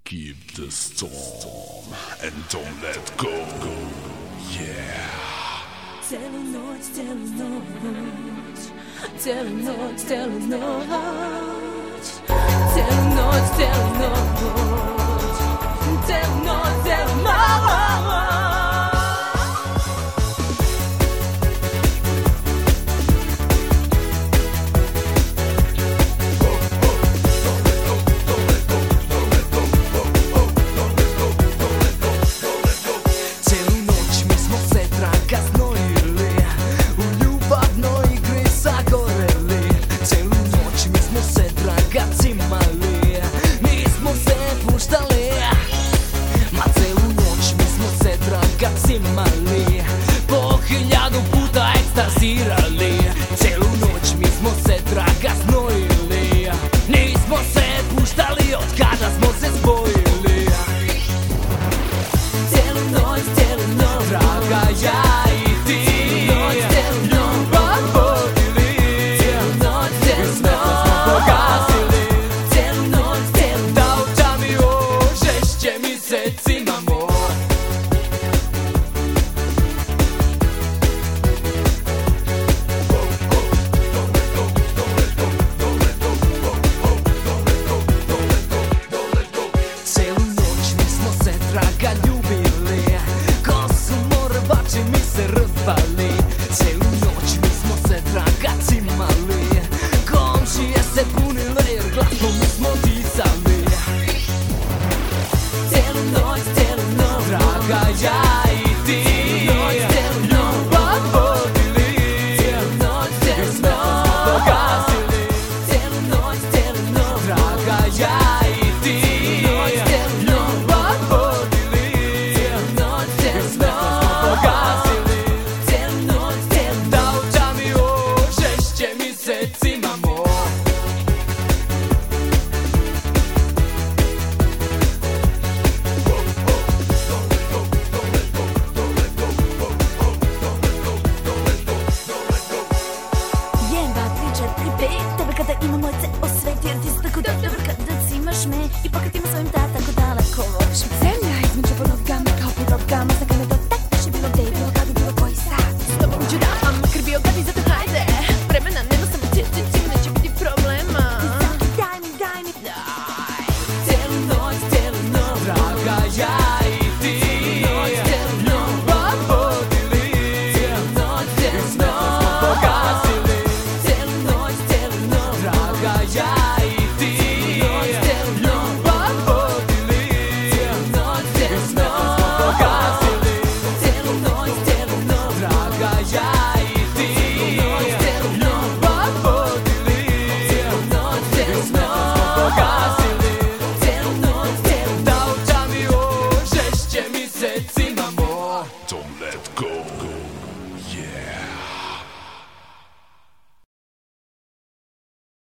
Keep the storm and don't let go. Yeah. Celu noć, celu noć, celu noć, celu noć, celu noć, celu noć, celu noć, celu noć. Imali, po 1000 puta ekstazirali. Celu noć mi smo se draga znojili. Nismo se puštali od kada smo se spojili. Celu noć, draga ja i ti, ljubav vodili. Celu noć, svetlo smo pogasili. Celu noć, da očami ožešće mjesecima moj. Draga ljubili, ko su morbači mi se rvali. Celu noć mi smo se draga cimali. Komšije se punile jer glasno mi smo disali. celu noć, draga ja i ti, ljubav vodili. celu noć, svetlo smo pogasili. celu noć, draga ja i ti, ljubav vodili. Svetlo smo pogasili. celu noć, da očami ožešće mjesecima moj. Tebe kada ima moj ceo svet, jer ti si tako dobar kada cimaš me. I pokad ima svojim ta tako daleko voliš me. Zemlja između po nogama kao pirogama. Znaka me dotakneš je bilo gde je bilo kada bilo koji sat. S tobom ću da makar bio kad i zato hajde. Vremena nema samo cim, neće biti problema. Daj mi celu noć, draga ja i ti, ljubav vodili. Svetlo smo pogasili. celu noć, draga ja i ti, ljubav vodili. Svetlo smo pogasili. celu noć, draga ja i ti, ljubav vodili. Svetlo smo pogasili. celu noć, da očami ožešće mjesecima moj. Don't let go.